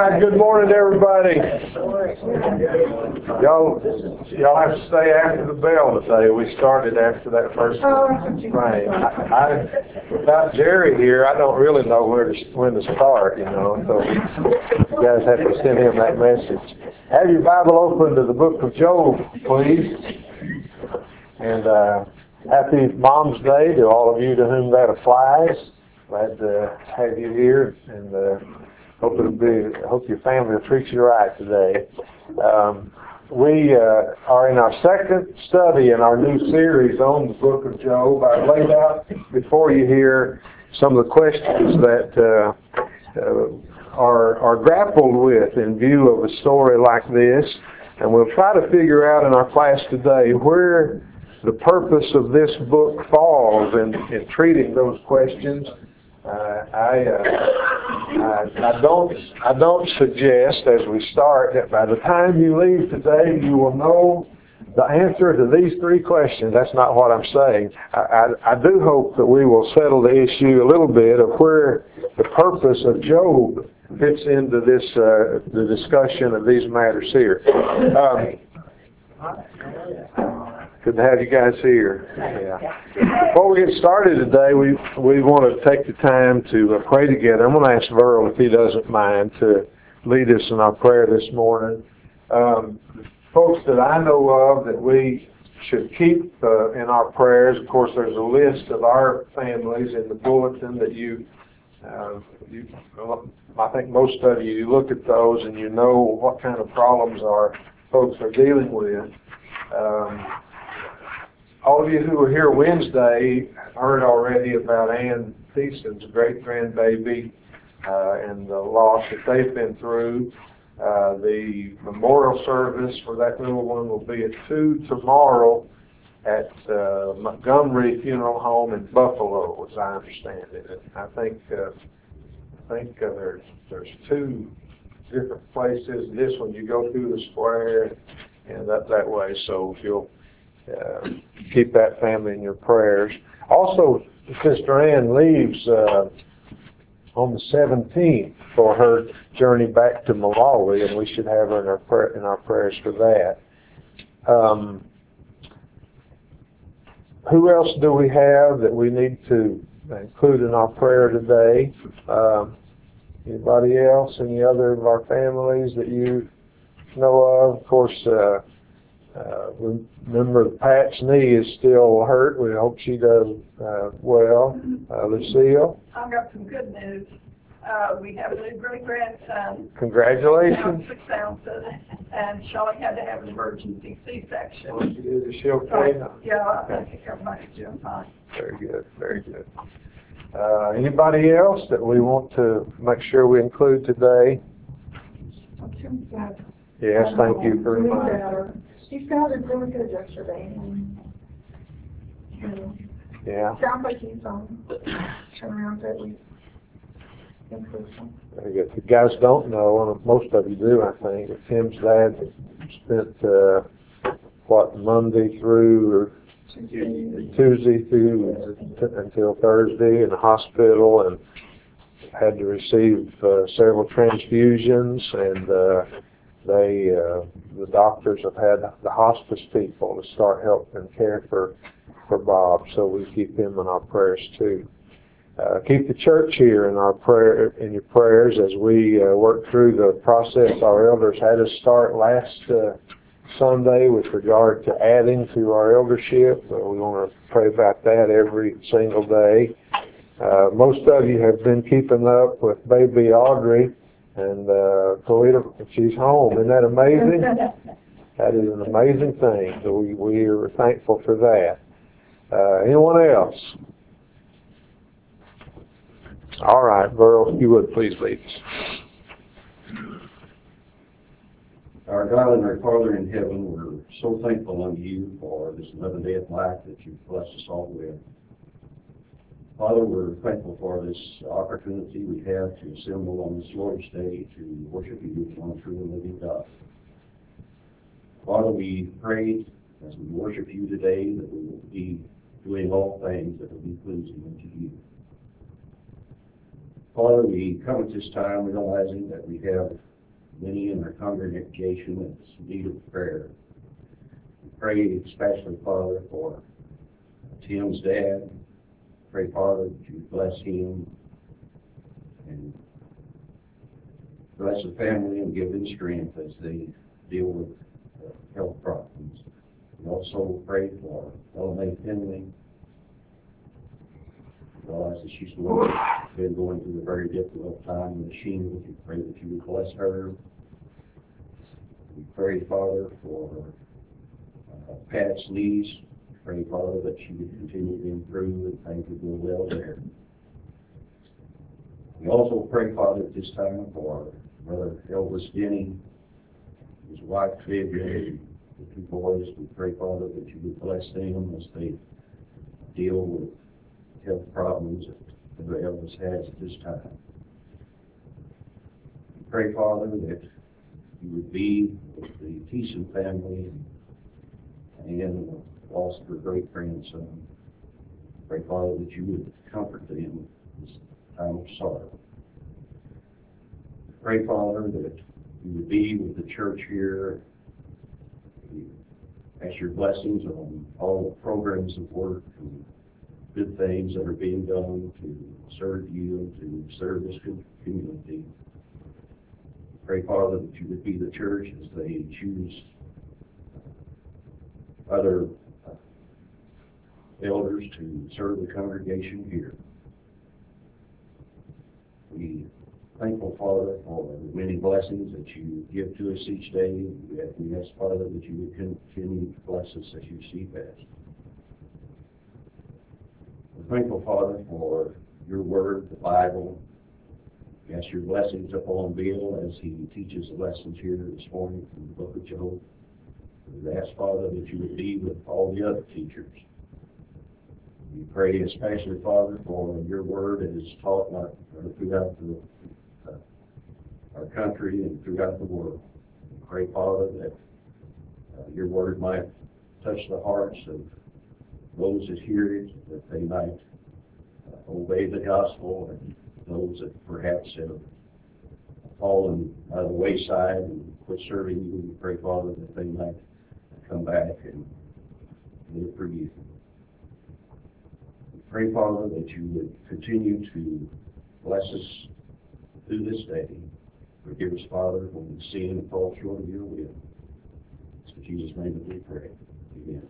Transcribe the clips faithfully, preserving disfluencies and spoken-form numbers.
right, good morning, everybody. Y'all, y'all have to stay after the bell today. We started after that first thing. I, I, without Jerry here, I don't really know where to, when to start, you know, so you guys have to send him that message. Have your Bible open to the book of Job, please. And uh, happy Mom's Day to all of you to whom that applies. Glad to have you here, and uh, hope it'll be. Hope your family will treat you right today. Um, we uh, are in our second study in our new series on the Book of Job. I've laid out before you here some of the questions that uh, uh, are are grappled with in view of a story like this, and we'll try to figure out in our class today where the purpose of this book falls in, in treating those questions. Uh, I, uh, I, I don't I don't suggest as we start that by the time you leave today you will know the answer to these three questions. That's not what I'm saying. I, I, I do hope that we will settle the issue a little bit of where the purpose of Job fits into this uh, the discussion of these matters here. Um, Good to have you guys here. Yeah. Before we get started today, we we want to take the time to uh, pray together. I'm going to ask Verl, if he doesn't mind, to lead us in our prayer this morning. Um, folks that I know of that we should keep uh, in our prayers, of course, there's a list of our families in the bulletin that you, uh, you I think most of you, you look at those and you know what kind of problems our folks are dealing with. Um, all of you who were here Wednesday heard already about Ann Thiessen's great-grandbaby uh, and the loss that they've been through. Uh, the memorial service for that little one will be at two tomorrow at uh, Montgomery Funeral Home in Buffalo, as I understand it. I think uh, I think uh, there's there's two different places. This one you go through the square and that that way. So if you'll uh, keep that family in your prayers. Also, Sister Ann leaves uh, on the seventeenth for her journey back to Malawi, and we should have her in our prayer, in our prayers for that. Um, who else do we have that we need to include in our prayer today? Um, anybody else? Any other of our families that you know of? Of course, uh, uh, remember Pat's knee is still hurt. We hope she does uh, well. Uh, Lucille? I've got some good news. Uh, we have a new great-grandson. Congratulations. Six ounces, and Shelley had to have an emergency C-section. Oh, she is. Is she okay? So, yeah, I think everybody's doing fine. Very good, very good. Uh, anybody else that we want to make sure we include today? Yes, thank you for reminding me. She sounded really good yesterday. And, and yeah. Sounds like he's on turnaround at least. Very good. If you guys don't know, and most of you do, I think, but Tim's dad spent uh, what Monday through or Tuesday through until Thursday in the hospital, and had to receive uh, several transfusions, and uh, they uh, the doctors have had the hospice people to start helping care for for Bob, so we keep him in our prayers too. Uh, keep the church here in our prayer in your prayers as we uh, work through the process our elders had us start last uh, Sunday with regard to adding to our eldership. Uh, we want to pray about that every single day. Uh, most of you have been keeping up with baby Audrey, and uh, she's home. Isn't that amazing? That is an amazing thing. So we, we are thankful for that. Uh, anyone else? All right, Verl, if you would please lead us. Our God and our Father in heaven, we're so thankful unto you for this another day of life that you've blessed us all with. Father, we're thankful for this opportunity we have to assemble on this Lord's Day to worship you as one true and living God. Father, we pray as we worship you today that we will be doing all things that will be pleasing unto you. Father, we come at this time realizing that we have many in our congregation that's in need of prayer. We pray especially, Father, for Tim's dad. Pray, Father, that you bless him and bless the family and give them strength as they deal with uh, health problems. We also pray for Ella Mae Finley. Realize that she's going, been going through a very difficult time with the shingles. We pray that you would bless her. We pray, Father, for uh, Pat's niece. Pray, Father, that she would continue to improve and things would go well there. We also pray, Father, at this time for Brother Elvis Denny, his wife Vivian, the two boys. We pray, Father, that you would bless them as they deal with health problems that Brother Elvis has at this time. We pray, Father, that you would be with the Thiessen family and the loss of her great grandson. Pray, Father, that you would comfort them in this time of sorrow. Pray, Father, that you would be with the church here. We ask your blessings on all the programs of work and good things that are being done to serve you and to serve this community. Pray, Father, that you would be the church as they choose other uh, elders to serve the congregation here. We thankful, Father, for the many blessings that you give to us each day. We ask, Father, that you would continue to bless us as you see best. We're thankful, Father, for your word, the Bible. We ask your blessings upon Bill as he teaches the lessons here this morning from the book of Job. We ask, Father, that you would be with all the other teachers. We pray especially, Father, for your word that is taught not throughout the, uh, our country and throughout the world. We pray, Father, that uh, your word might touch the hearts of those that hear it, that they might uh, obey the gospel, and those that perhaps have fallen by the wayside and quit serving you. We pray, Father, that they might come back and live for you. We pray, Father, that you would continue to bless us through this day. Forgive us, Father, when we sin and fall short of your will. It's in Jesus' name that we pray. Amen.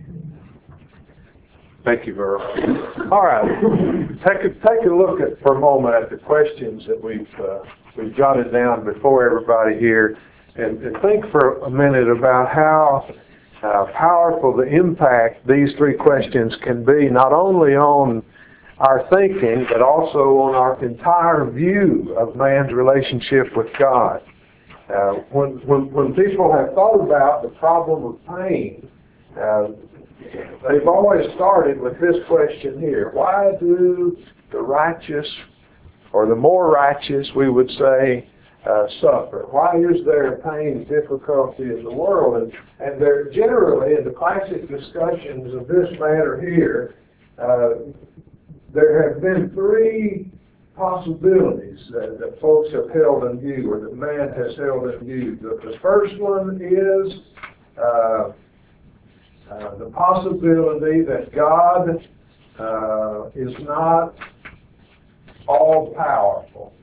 Thank you, Verl. All right, take a, take a look at for a moment at the questions that we've uh, we've jotted down before everybody here, and, and think for a minute about how uh, powerful the impact these three questions can be, not only on our thinking, but also on our entire view of man's relationship with God. Uh, when, when, when people have thought about the problem of pain, uh, they've always started with this question here. Why do the righteous, or the more righteous, we would say, uh, suffer? Why is there pain and difficulty in the world? And, and they're generally, in the classic discussions of this matter here, uh, there have been three possibilities that, that folks have held in view, or that man has held in view. The, the first one is uh, Uh, the possibility that God uh, is not all-powerful.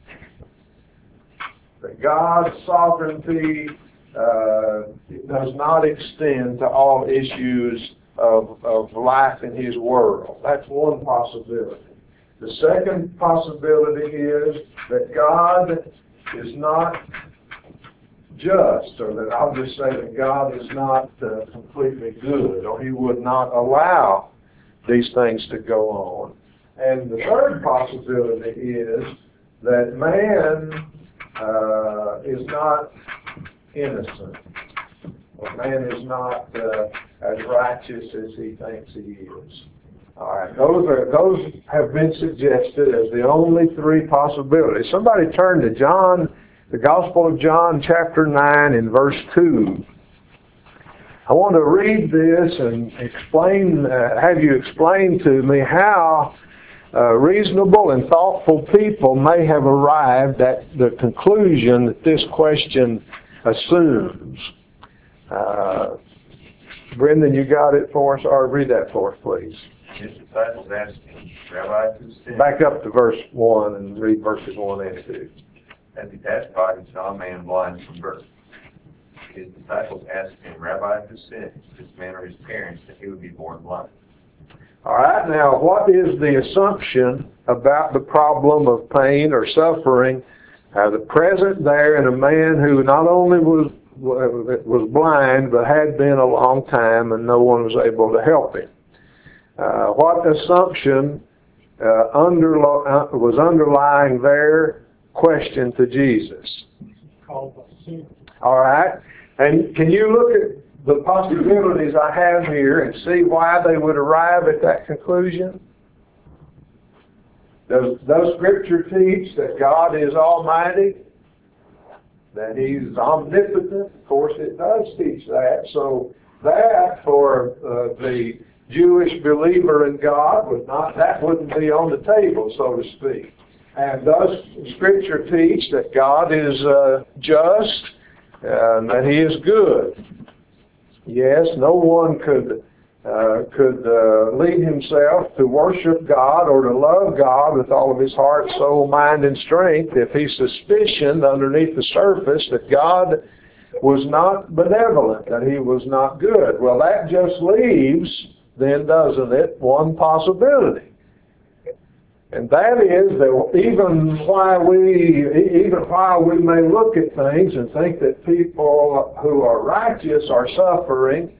That God's sovereignty uh, does not extend to all issues of, of life in His world. That's one possibility. The second possibility is that God is not just, or that I'll just say that God is not uh, completely good, or He would not allow these things to go on. And the third possibility is that man uh, is not innocent, or man is not uh, as righteous as he thinks he is. All right, those are those have been suggested as the only three possibilities. Somebody turn to John. The Gospel of John, chapter nine, and verse two. I want to read this and explain, uh, have you explain to me how uh, reasonable and thoughtful people may have arrived at the conclusion that this question assumes. Uh, Brendan, you got it for us? Or read that for us, please. His disciples asked him, Rabbi, who sinned? Back up to verse one and read verses one and two. As he passed by, he saw a man blind from birth. His disciples asked him, Rabbi, who sinned, this man or his parents, that he would be born blind? All right, now what is the assumption about the problem of pain or suffering uh, the present there in a man who not only was was blind but had been a long time and no one was able to help him? Uh, what assumption uh, underlo- uh, was underlying their question to Jesus? All right, and can you look at the possibilities I have here and see why they would arrive at that conclusion? Does, does Scripture teach that God is almighty? That He's omnipotent? Of course it does teach that. So that for uh, the Jewish believer in God would not, that wouldn't be on the table, so to speak. And does Scripture teach that God is uh, just and that He is good? Yes, no one could uh, could uh, lead himself to worship God or to love God with all of his heart, soul, mind, and strength if he suspicioned underneath the surface that God was not benevolent, that He was not good. Well, that just leaves, then, doesn't it, one possibility. And that is that even while we, even while we may look at things and think that people who are righteous are suffering,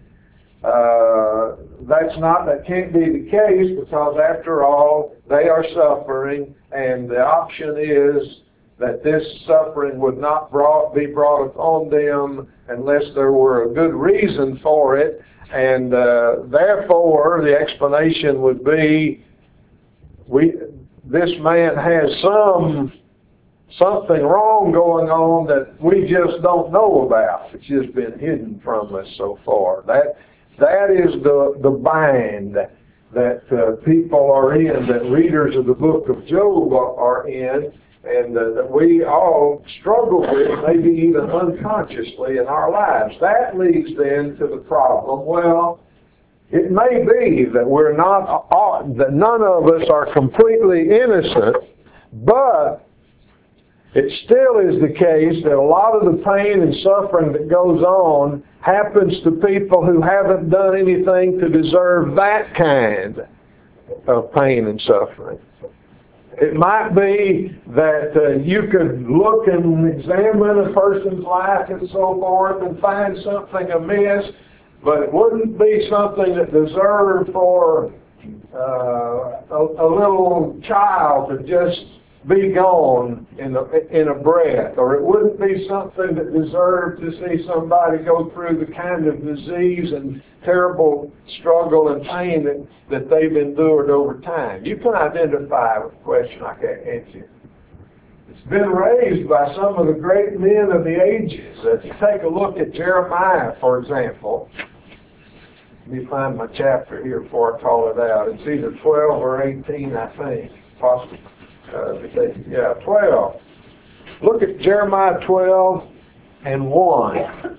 uh, that's not, that can't be the case, because after all, they are suffering, and the option is that this suffering would not brought, be brought upon them unless there were a good reason for it, and uh, therefore the explanation would be, we. This man has some something wrong going on that we just don't know about. It's just been hidden from us so far. That that is the the bind that uh, people are in, that readers of the book of Job are in, and uh, that we all struggle with, maybe even unconsciously in our lives. That leads then to the problem. Well, it may be that we're not, that none of us are completely innocent, but it still is the case that a lot of the pain and suffering that goes on happens to people who haven't done anything to deserve that kind of pain and suffering. It might be that uh, you could look and examine a person's life and so forth and find something amiss, but it wouldn't be something that deserved for uh, a, a little child to just be gone in a, in a breath, or it wouldn't be something that deserved to see somebody go through the kind of disease and terrible struggle and pain that, that they've endured over time. You can identify with a question like that, can't you? It's been raised by some of the great men of the ages. If you take a look at Jeremiah, for example, let me find my chapter here before I call it out. It's either twelve or eighteen, I think. Possibly. Uh, yeah, twelve. Look at Jeremiah twelve and one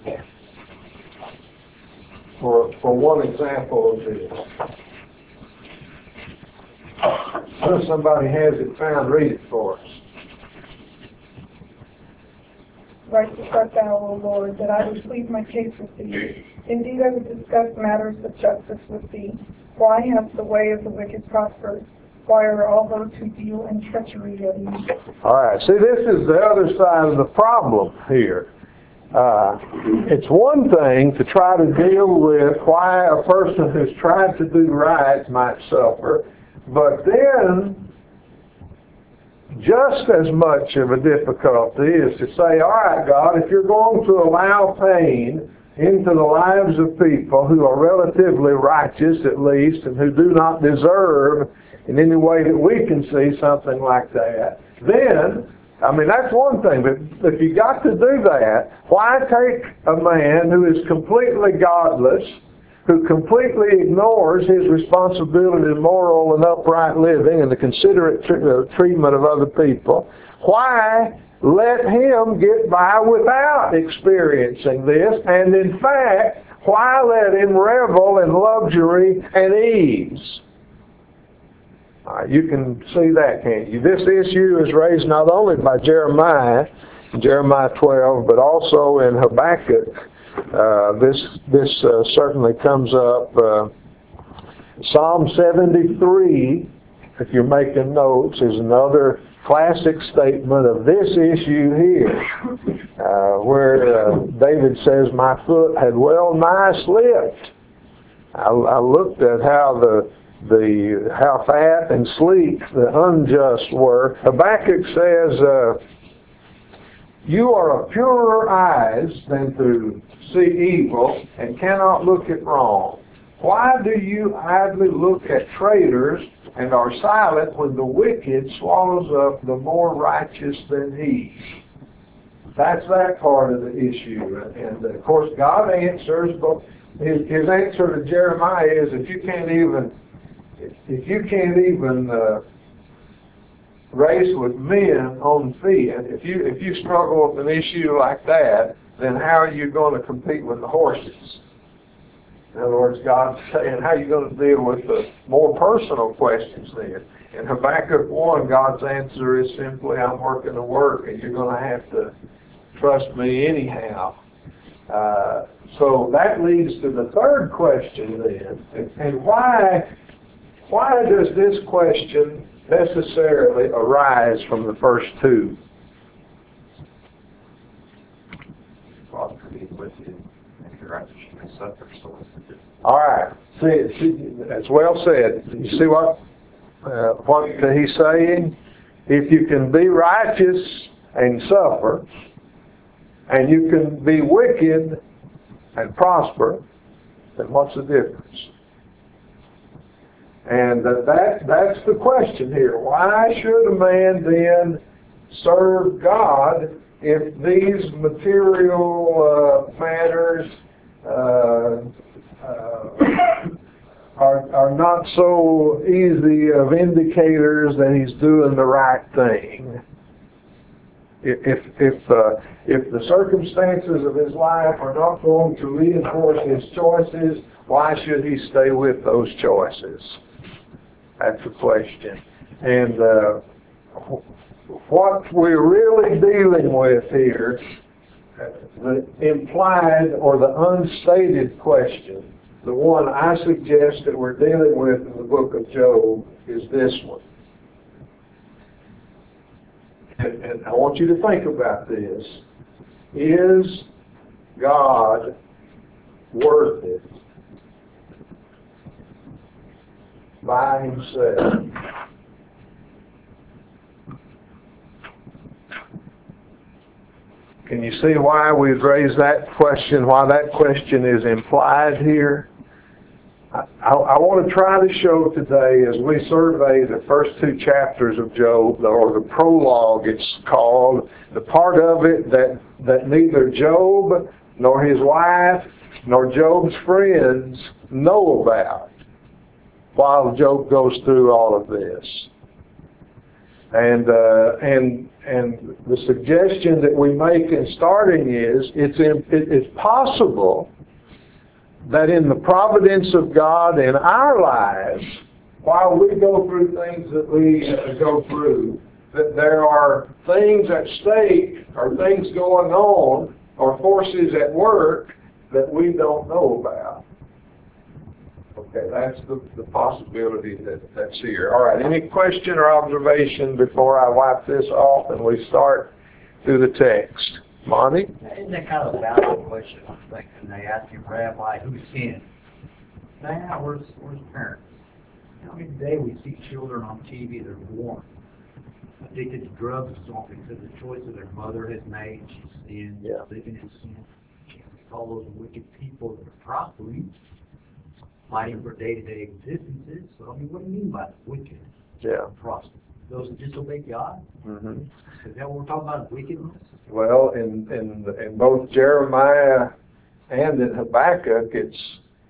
for, for one example of this. If somebody has it found, read it for us. Righteous art thou, O Lord, that I would plead my case with thee. Indeed, I would discuss matters of justice with thee. Why hath the way of the wicked prospered? Why are all those who deal in treachery at ease? All right, see, this is the other side of the problem here. Uh, it's one thing to try to deal with why a person who's tried to do right might suffer, but then just as much of a difficulty is to say, all right, God, if you're going to allow pain into the lives of people who are relatively righteous, at least, and who do not deserve in any way that we can see something like that, then, I mean, that's one thing, but if you got to do that, why take a man who is completely godless, who completely ignores his responsibility in moral and upright living and the considerate tr- treatment of other people, why let him get by without experiencing this? And in fact, why let him revel in luxury and ease? Uh, you can see that, can't you? This issue is raised not only by Jeremiah, Jeremiah twelve, but also in Habakkuk. Uh, this this uh, certainly comes up. Uh, Psalm seventy-three, if you're making notes, is another classic statement of this issue here, uh, where uh, David says, "My foot had well nigh slipped." I, I looked at how the the how fat and sleek the unjust were. Habakkuk says, uh, "You are of purer eyes than to see evil, and cannot look at wrong. Why do you idly look at traitors, and are silent when the wicked swallows up the more righteous than he?" That's that part of the issue. And of course, God answers, but his, his answer to Jeremiah is, if you can't even If you can't even uh, race with men on feet, if you if you struggle with an issue like that, then how are you going to compete with the horses? In other words, God's saying, how are you going to deal with the more personal questions then? In Habakkuk one, God's answer is simply, I'm working to work, and you're going to have to trust me anyhow. Uh, so that leads to the third question then, and, and why Why does this question necessarily arise from the first two? Father, be with you, and your righteousness may suffer, so All right. See, see, that's well said. You see what uh, what he's saying? If you can be righteous and suffer, and you can be wicked and prosper, then what's the difference? And uh, that that's the question here. Why should a man then serve God if these material uh, matters uh, uh, are are not so easy of indicators that he's doing the right thing? If if uh, if the circumstances of his life are not going to reinforce his choices, why should he stay with those choices? That's the question. And uh, what we're really dealing with here, the implied or the unstated question, the one I suggest that we're dealing with in the book of Job, is this one. And, and I want you to think about this. Is God worth it by himself? Can you see why we've raised that question, why that question is implied here? I, I, I want to try to show today, as we survey the first two chapters of Job, or the prologue it's called, the part of it that, that neither Job nor his wife nor Job's friends know about, while Job goes through all of this. And uh, and and the suggestion that we make in starting is it's in, it, it's possible that in the providence of God in our lives, while we go through things that we uh, go through, that there are things at stake, or things going on, or forces at work that we don't know about. Okay, that's the, the possibility that, that's here. All right, any question or observation before I wipe this off and we start through the text? Monty? Isn't that kind of a valid question? I'm thinking they ask him, Rabbi, who sinned? Now, where's, where's parents? You know, I mean, today we see children on T V that are born addicted to drugs or something because of the choice that their mother has made. She's sinned, Yeah. living in sin. We call those wicked people that are prospering, fighting for day-to-day existences. So, I mean, what do you mean by wicked? Yeah. Prosper. Those that disobey God? Mm-hmm. Is that what we're talking about, wickedness? Well, in, in, in both Jeremiah and in Habakkuk, it's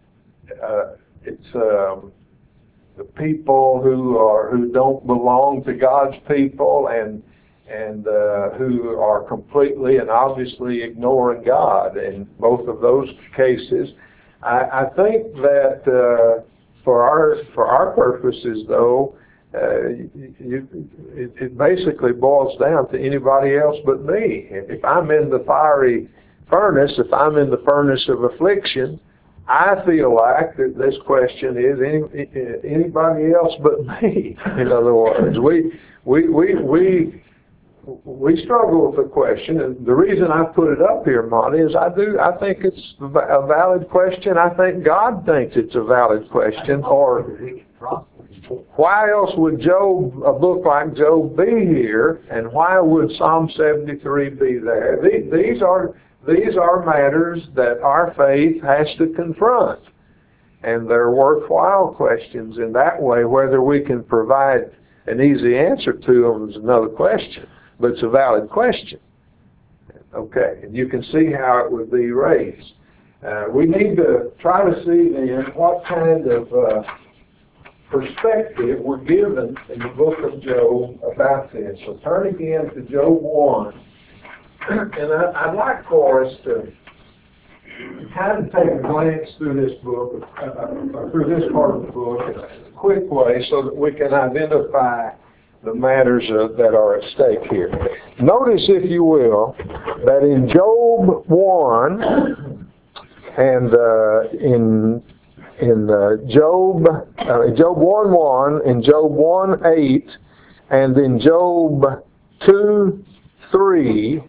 uh, it's um, the people who are who don't belong to God's people and and uh, who are completely and obviously ignoring God. In both of those cases, I, I think that uh, for our for our purposes, though, uh, you, it, it basically boils down to anybody else but me. If I'm in the fiery furnace, if I'm in the furnace of affliction, I feel like that this question is any, anybody else but me. In other words, we we we we we struggle with the question, and the reason I put it up here, Monty, is I do I think it's a valid question. I think God thinks it's a valid question. Or why else would Job, a book like Job, be here, and why would Psalm seventy-three be there? These are these are matters that our faith has to confront, and they're worthwhile questions in that way. Whether we can provide an easy answer to them is another question, but it's a valid question. Okay, and you can see how it would be raised. Uh, we need to try to see then what kind of uh, perspective we're given in the book of Job about this. So turn again to Job one. And I, I'd like for us to kind of take a glance through this book, uh, uh, through this part of the book in a quick way so that we can identify the matters uh, that are at stake here. Notice, if you will, that in Job one and uh, in in uh, Job uh, Job one one, in Job one eight, and in Job two three,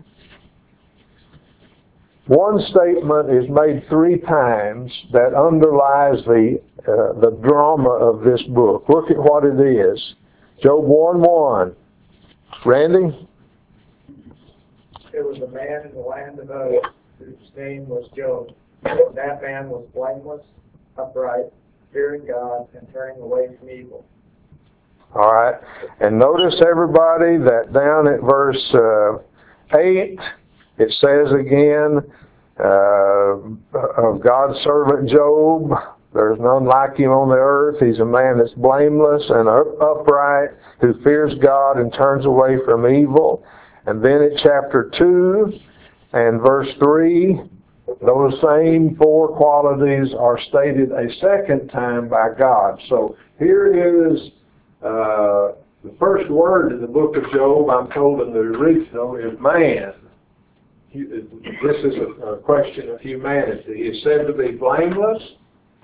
one statement is made three times that underlies the uh, the drama of this book. Look at what it is. Job one one. Randy? There was a man in the land of Uz whose name was Job. That man was blameless, upright, fearing God, and turning away from evil. All right. And notice, everybody, that down at verse uh, eight, it says again, uh, of God's servant Job, there's none like him on the earth. He's a man that's blameless and upright, who fears God and turns away from evil. And then at chapter two and verse three, those same four qualities are stated a second time by God. So here is uh, the first word in the book of Job, I'm told in the original, is man. This is a, a question of humanity. He is said to be blameless,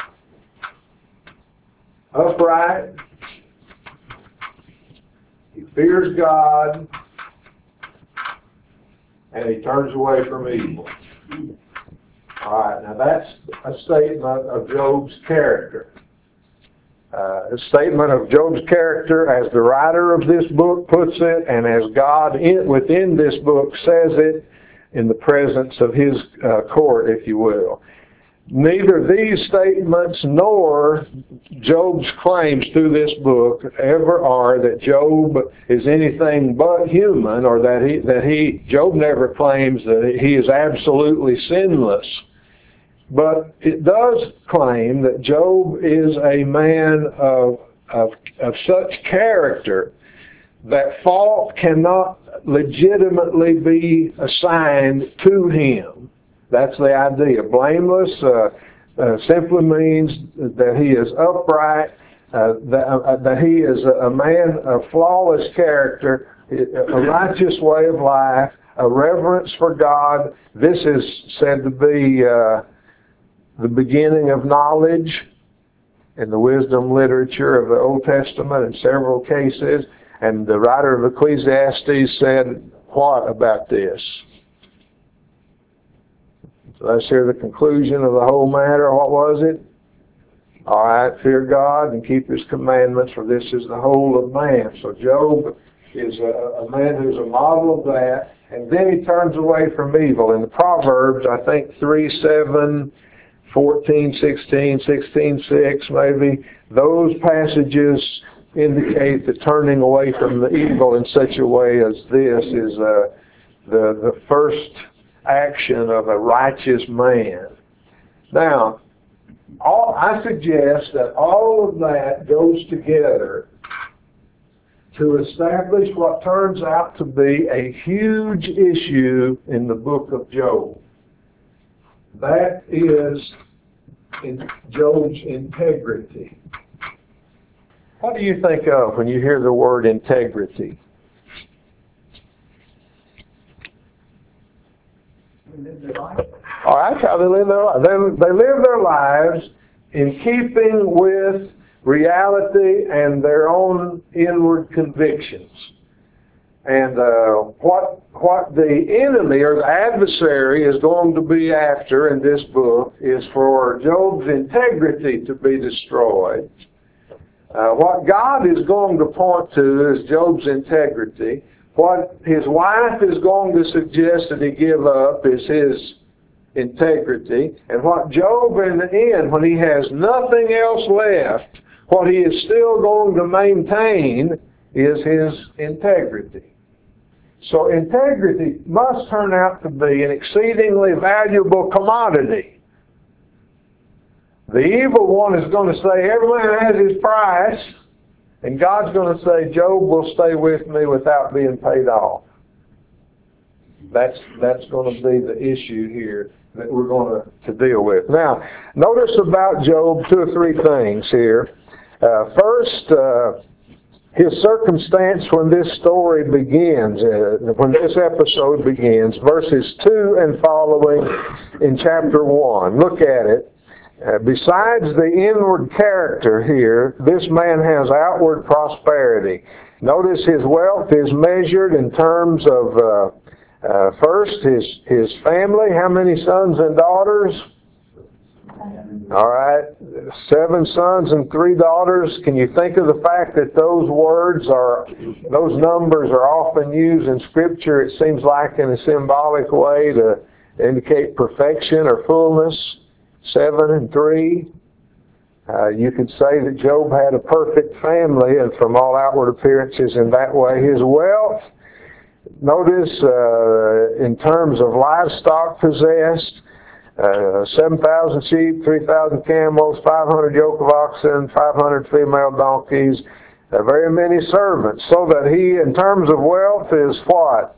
upright, he fears God, and he turns away from evil. All right, now that's a statement of Job's character. Uh, a statement of Job's character as the writer of this book puts it, and as God in, within this book says it in the presence of his uh, court, if you will. Neither these statements nor Job's claims through this book ever are that Job is anything but human, or that he, that he, Job never claims that he is absolutely sinless. But it does claim that Job is a man of, of, of such character that fault cannot legitimately be assigned to him. That's the idea. Blameless uh, uh, simply means that he is upright, uh, that, uh, that he is a, a man of flawless character, a righteous way of life, a reverence for God. This is said to be uh, the beginning of knowledge in the wisdom literature of the Old Testament in several cases. And the writer of Ecclesiastes said what about this? So let's hear the conclusion of the whole matter. What was it? All right, fear God and keep his commandments, for this is the whole of man. So Job is a, a man who's a model of that. And then he turns away from evil. In the Proverbs, I think three, seven, fourteen, sixteen, sixteen, six maybe, those passages indicate that turning away from the evil in such a way as this is uh, the, the first action of a righteous man. Now, all, I suggest that all of that goes together to establish what turns out to be a huge issue in the book of Job. That is in Job's integrity. What do you think of when you hear the word integrity? All right, how they live their lives. They, they live their lives in keeping with reality and their own inward convictions. And uh, what what the enemy or the adversary is going to be after in this book is for Job's integrity to be destroyed. Uh, what God is going to point to is Job's integrity. What his wife is going to suggest that he give up is his integrity. And what Job in the end, when he has nothing else left, what he is still going to maintain is his integrity. So integrity must turn out to be an exceedingly valuable commodity. The evil one is going to say, every man has his price, and God's going to say, Job will stay with me without being paid off. That's, that's going to be the issue here that we're going to, to deal with. Now, notice about Job two or three things here. Uh, first, uh, his circumstance when this story begins, uh, when this episode begins, verses two and following in chapter one. Look at it. Uh, besides the inward character here, this man has outward prosperity. Notice his wealth is measured in terms of, uh, uh, first, his, his family. How many sons and daughters? All right, seven sons and three daughters. Can you think of the fact that those words are, those numbers are often used in Scripture, it seems like in a symbolic way to indicate perfection or fullness? Seven and three. Uh, you could say that Job had a perfect family, and from all outward appearances in that way. His wealth, notice uh, in terms of livestock possessed, Uh, seven thousand sheep, three thousand camels, five hundred yoke of oxen, five hundred female donkeys, uh, very many servants, so that he, in terms of wealth, is what?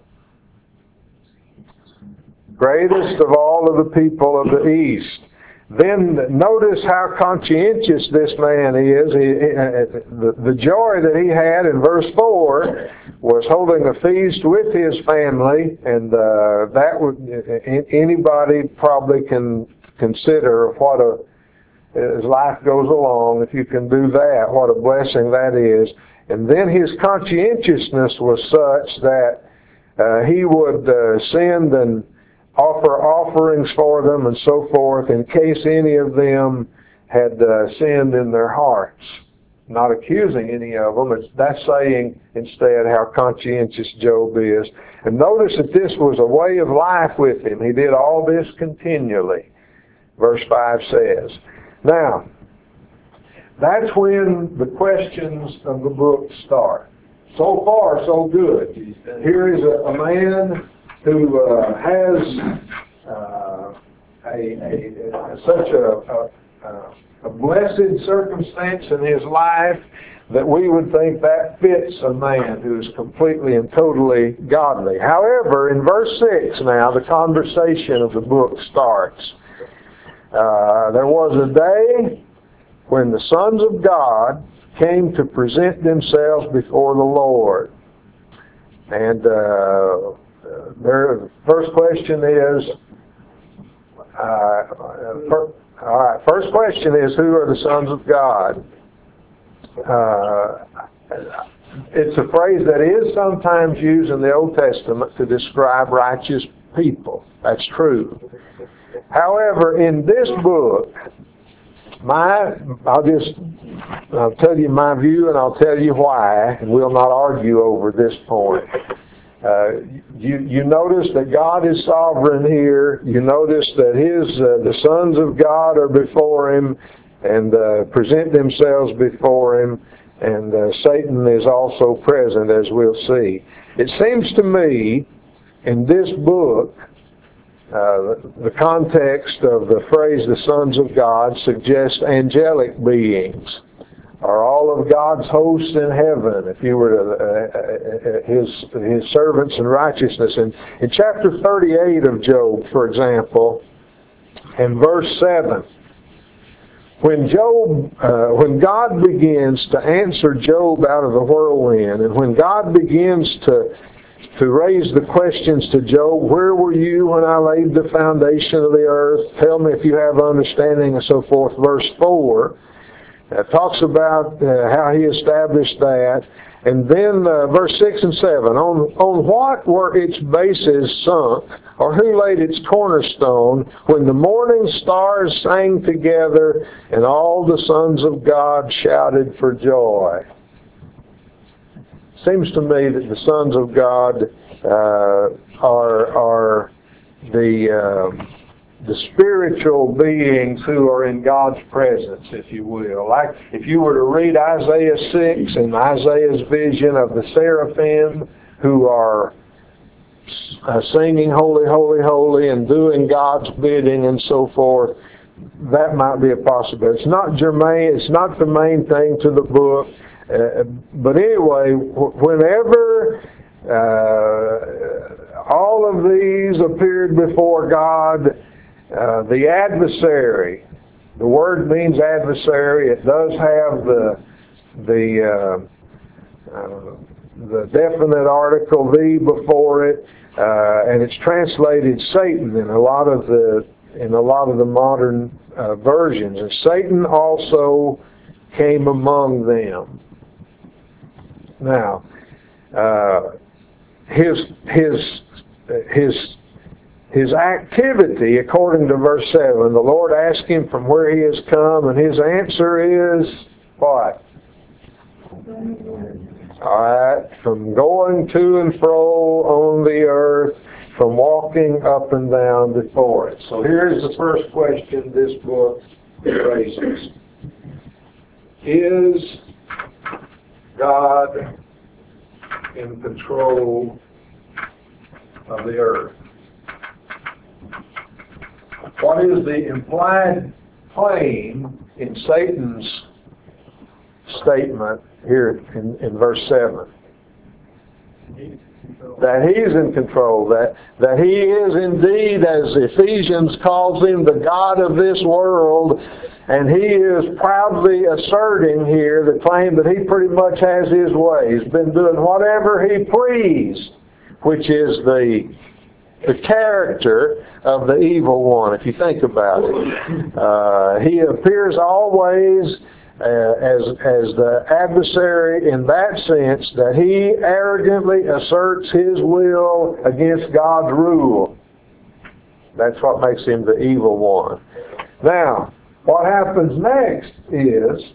Greatest of all of the people of the East. Then notice how conscientious this man is. He, uh, the, the joy that he had in verse four was holding a feast with his family, and uh, that would anybody probably can consider what a as life goes along. If you can do that, what a blessing that is. And then his conscientiousness was such that uh, he would uh, send and offer offerings for them and so forth in case any of them had uh, sinned in their hearts. Not accusing any of them. It's, that's saying instead how conscientious Job is. And notice that this was a way of life with him. He did all this continually. Verse five says. Now, that's when the questions of the book start. So far, so good. Here is a, a man who uh, has uh, a, a, a such a, a, a blessed circumstance in his life that we would think that fits a man who is completely and totally godly. However, in verse six now, the conversation of the book starts. Uh, there was a day when the sons of God came to present themselves before the Lord. And uh, their first question is, uh, per, all right, first question is, who are the sons of God? Uh, it's a phrase that is sometimes used in the Old Testament to describe righteous people. That's true. However, in this book, my I'll just I'll tell you my view and I'll tell you why, and we'll not argue over this point. Uh, you you notice that God is sovereign here. You notice that his uh, the sons of God are before him and uh, present themselves before him, and uh, Satan is also present, as we'll see. It seems to me in this book Uh, the context of the phrase "the sons of God" suggests angelic beings, or all of God's hosts in heaven, if you were to, uh, his his servants in righteousness. And in chapter thirty-eight of Job, for example, in verse seven, when Job, uh, when God begins to answer Job out of the whirlwind, and when God begins to to raise the questions to Job, where were you when I laid the foundation of the earth? Tell me if you have understanding, and so forth. Verse four uh, talks about uh, how he established that. And then uh, verse six and seven, on, on what were its bases sunk, or who laid its cornerstone, when the morning stars sang together and all the sons of God shouted for joy? Seems to me that the sons of God uh, are are the uh, the spiritual beings who are in God's presence, if you will. Like if you were to read Isaiah six and Isaiah's vision of the seraphim who are uh, singing "Holy, Holy, Holy" and doing God's bidding and so forth, that might be a possibility. It's not germane. It's not the main thing to the book. Uh, but anyway, whenever uh, all of these appeared before God, uh, the adversary, the word means adversary. It does have the the uh, uh, the definite article "the" before it, uh, and it's translated Satan in a lot of the in a lot of the modern uh, versions. And Satan also came among them. Now, uh, his his his his activity, according to verse seven, the Lord asked him from where he has come, and his answer is what? All right, from going to and fro on the earth, from walking up and down before it. So here's the first question this book raises: Is God in control of the earth? What is the implied claim in Satan's statement here in, in verse seven? That he's in control, that, that he is indeed, as Ephesians calls him, the God of this world, and he is proudly asserting here the claim that he pretty much has his way. He's been doing whatever he pleased, which is the the character of the evil one, if you think about it. Uh, he appears always Uh, as as the adversary in that sense, that he arrogantly asserts his will against God's rule. That's what makes him the evil one. Now, what happens next is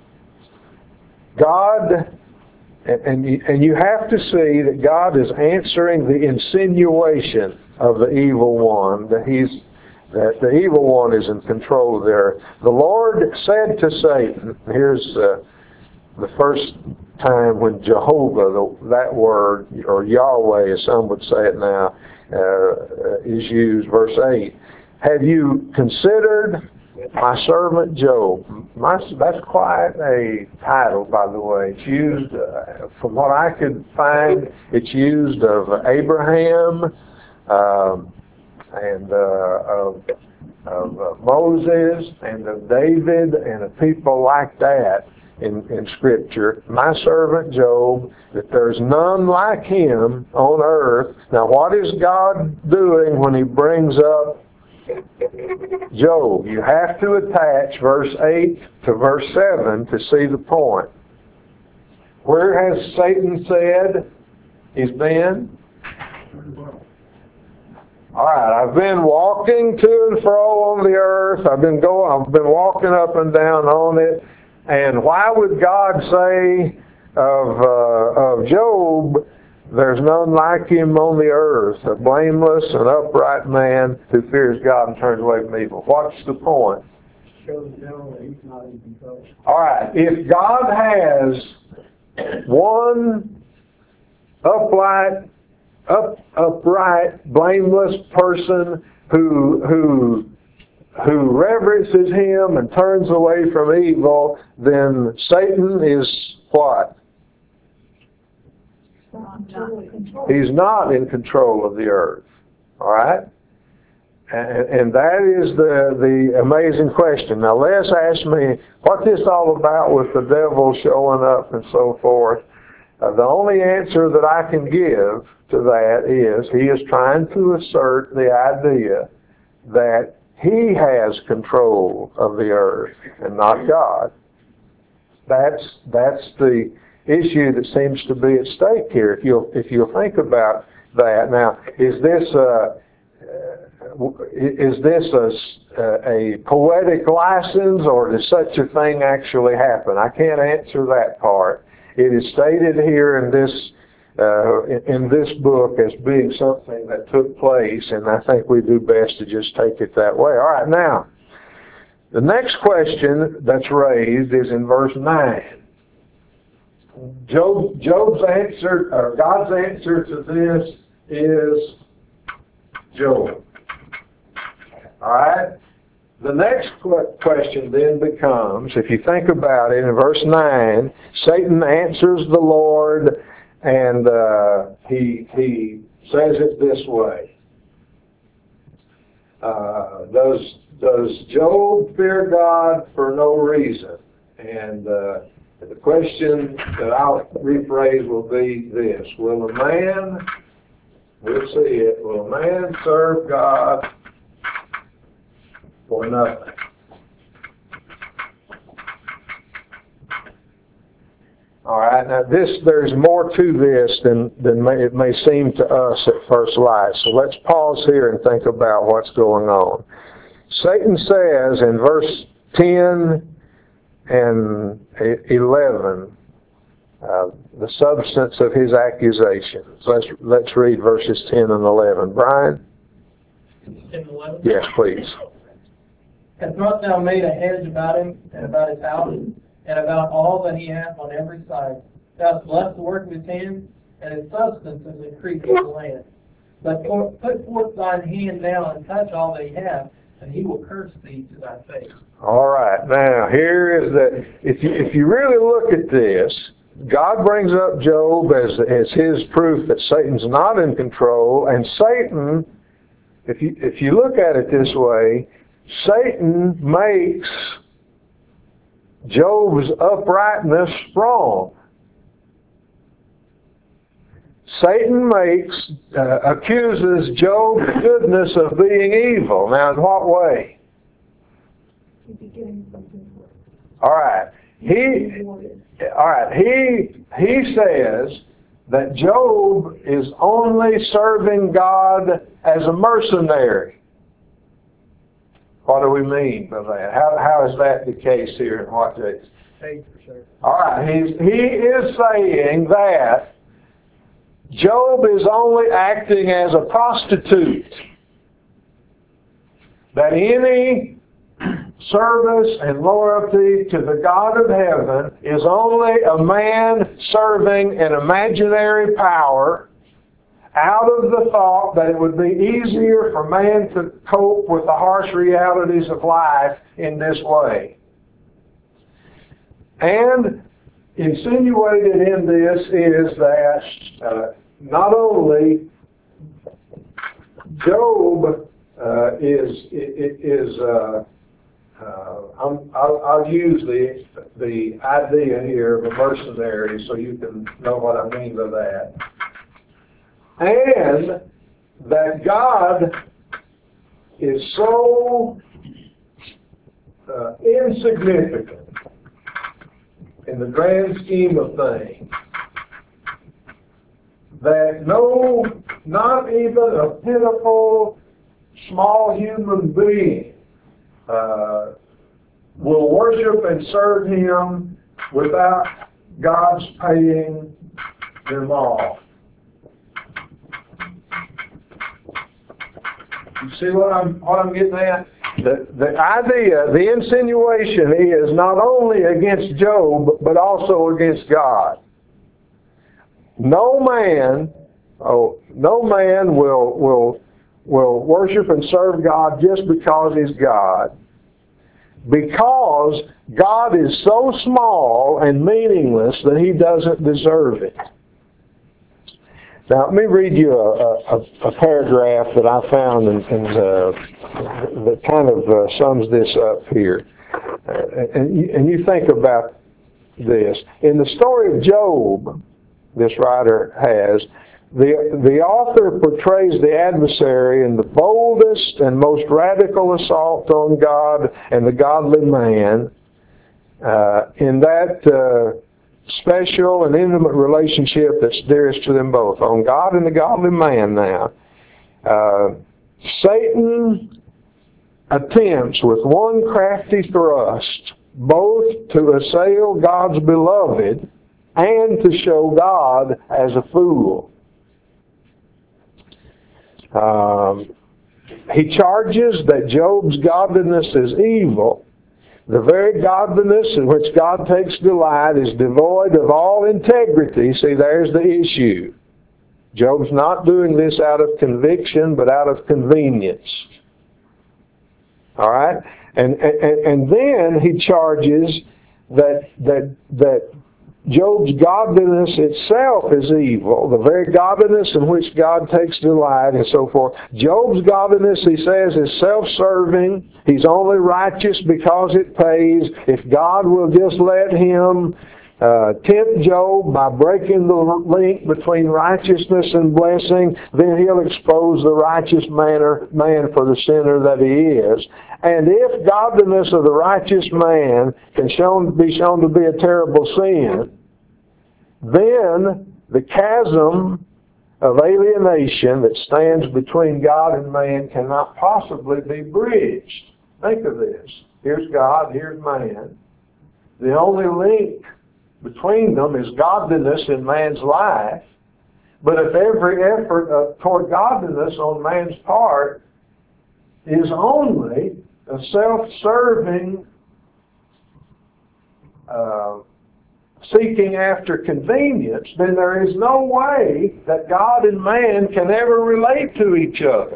God, and, and, you, and you have to see that God is answering the insinuation of the evil one, that he's that the evil one is in control there. The Lord said to Satan, here's uh, the first time when Jehovah, the, that word, or Yahweh as some would say it now, uh, is used, verse eight. Have you considered my servant Job? My, that's quite a title, by the way. It's used, uh, from what I could find, it's used of Abraham, um, and uh, of, of uh, Moses and of David and of people like that in, in Scripture. My servant Job, that there's none like him on earth. Now what is God doing when he brings up Job? You have to attach verse eight to verse seven to see the point. Where has Satan said he's been? All right, I've been walking to and fro on the earth. I've been going. I've been walking up and down on it. And why would God say of uh, of Job, "There's none like him on the earth, a blameless and upright man who fears God and turns away from evil"? What's the point? Shows the devil that he's not in control. All right, if God has one upright, up, upright, blameless person who, who, who reverences him and turns away from evil, then Satan is what? He's not in control of the earth. All right? And, and that is the, the amazing question. Now, Les asked me, what's this all about with the devil showing up and so forth? Uh, the only answer that I can give to that is he is trying to assert the idea that he has control of the earth and not God. That's that's the issue that seems to be at stake here. If you'll if you'll think about that, now is this a is this a, a poetic license, or does such a thing actually happen? I can't answer that part. It is stated here in this uh, in, in this book as being something that took place, and I think we do best to just take it that way. All right, now the next question that's raised is in verse nine. Job, Job's answer, or God's answer to this is Job. All right? The next question then becomes, if you think about it, in verse nine, Satan answers the Lord, and uh, he, he says it this way. Uh, does, does Job fear God for no reason? And uh, the question that I'll rephrase will be this. Will a man, we'll see it, will a man serve God for nothing? All right, now this, there's more to this than, than may, it may seem to us at first light. So let's pause here and think about what's going on. Satan says in verse ten and eleven, uh, the substance of his accusations. Let's, let's read verses ten and eleven. Brian? ten and eleven? Yes, please. Hast not thou made a hedge about him, and about his house, and about all that he hath on every side? Thou hast blessed the work of his hands, and his substance has increased in the land. But for, put forth thine hand now, and touch all that he hath, and he will curse thee to thy face. All right. Now, here is the, if you, if you really look at this, God brings up Job as, as his proof that Satan's not in control, and Satan, if you, if you look at it this way, Satan makes Job's uprightness wrong. Satan makes, uh, accuses Job's goodness of being evil. Now, in what way? All right. He, all right. He, he says that Job is only serving God as a mercenary. What do we mean by that? How, how is that the case here in what case? All right. He's, he is saying that Job is only acting as a prostitute. That any service and loyalty to the God of heaven is only a man serving an imaginary power out of the thought that it would be easier for man to cope with the harsh realities of life in this way. And insinuated in this is that uh, not only Job uh, is is uh, uh, I'm, I'll, I'll use the the idea here of a mercenary so you can know what I mean by that, and that God is so uh, insignificant in the grand scheme of things that no, not even a pitiful, small human being uh, will worship and serve Him without God's paying them off. You see what I'm what I'm getting at? The, the idea, the insinuation is not only against Job, but also against God. No man, oh, no man will will will worship and serve God just because He's God, because God is so small and meaningless that He doesn't deserve it. Now, let me read you a, a, a paragraph that I found and, and uh, that kind of uh, sums this up here. Uh, and, you, and you think about this. In the story of Job, this writer has, the, the author portrays the adversary in the boldest and most radical assault on God and the godly man. Uh, in that uh, special and intimate relationship that's dearest to them both, on God and the godly man now. Uh, Satan attempts with one crafty thrust both to assail God's beloved and to show God as a fool. Um, he charges that Job's godliness is evil. The very godliness in which God takes delight is devoid of all integrity. See, there's the issue. Job's not doing this out of conviction, but out of convenience. All right? And, and, and then he charges that, that, that Job's godliness itself is evil, the very godliness in which God takes delight and so forth. Job's godliness, he says, is self-serving. He's only righteous because it pays. If God will just let him uh, tempt Job by breaking the link between righteousness and blessing, then he'll expose the righteous manner, man for the sinner that he is. And if godliness of the righteous man can shown, be shown to be a terrible sin, then the chasm of alienation that stands between God and man cannot possibly be bridged. Think of this. Here's God, here's man. The only link between them is godliness in man's life. But if every effort uh, toward godliness on man's part is only a self-serving uh, seeking after convenience, then there is no way that God and man can ever relate to each other.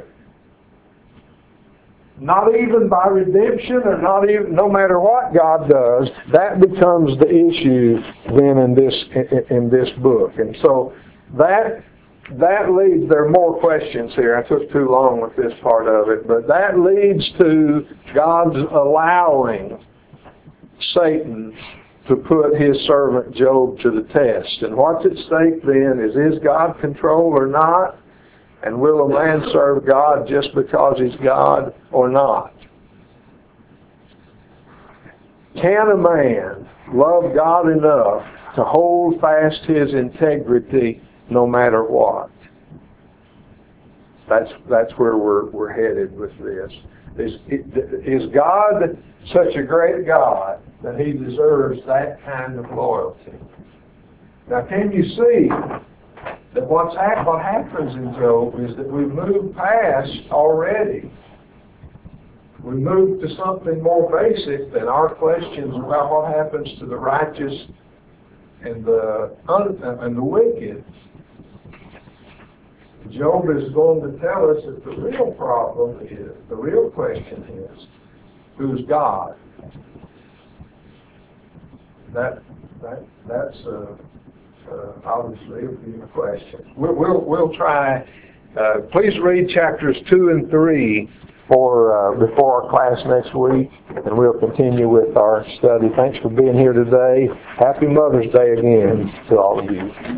Not even by redemption, or not even, no matter what God does, that becomes the issue then in this in, in this book. And so that that leads, there are more questions here. I took too long with this part of it, but that leads to God's allowing Satan to put his servant Job to the test. And what's at stake then is, is God control or not? And will a man serve God just because he's God or not? Can a man love God enough to hold fast his integrity no matter what? That's that's where we're we're headed with this. Is is God such a great God that He deserves that kind of loyalty? Now, can you see that what's ha- what happens in Job is that we move past already. We move to something more basic than our questions about what happens to the righteous and the un- and the wicked. Job is going to tell us that the real problem is, the real question is, who's God? That that that's uh, uh, obviously a question. We'll we'll, we'll try. Uh, please read chapters two and three for uh, before our class next week, and we'll continue with our study. Thanks for being here today. Happy Mother's Day again to all of you.